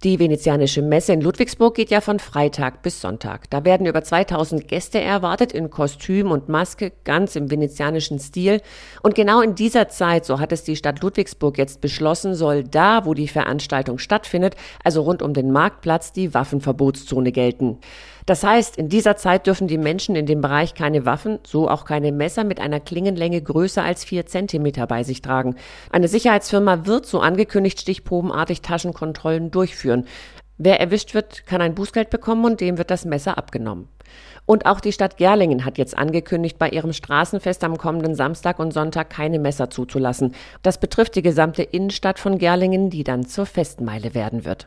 Die Venezianische Messe in Ludwigsburg geht ja von Freitag bis Sonntag. Da werden über 2000 Gäste erwartet in Kostüm und Maske, ganz im venezianischen Stil. Und genau in dieser Zeit, so hat es die Stadt Ludwigsburg jetzt beschlossen, soll da, wo die Veranstaltung stattfindet, also rund um den Marktplatz, die Waffenverbotszone gelten. Das heißt, in dieser Zeit dürfen die Menschen in dem Bereich keine Waffen, so auch keine Messer mit einer Klingenlänge größer als 4 Zentimeter bei sich tragen. Eine Sicherheitsfirma wird, so angekündigt, stichprobenartig Taschenkontrollen durchführen. Wer erwischt wird, kann ein Bußgeld bekommen und dem wird das Messer abgenommen. Und auch die Stadt Gerlingen hat jetzt angekündigt, bei ihrem Straßenfest am kommenden Samstag und Sonntag keine Messer zuzulassen. Das betrifft die gesamte Innenstadt von Gerlingen, die dann zur Festmeile werden wird.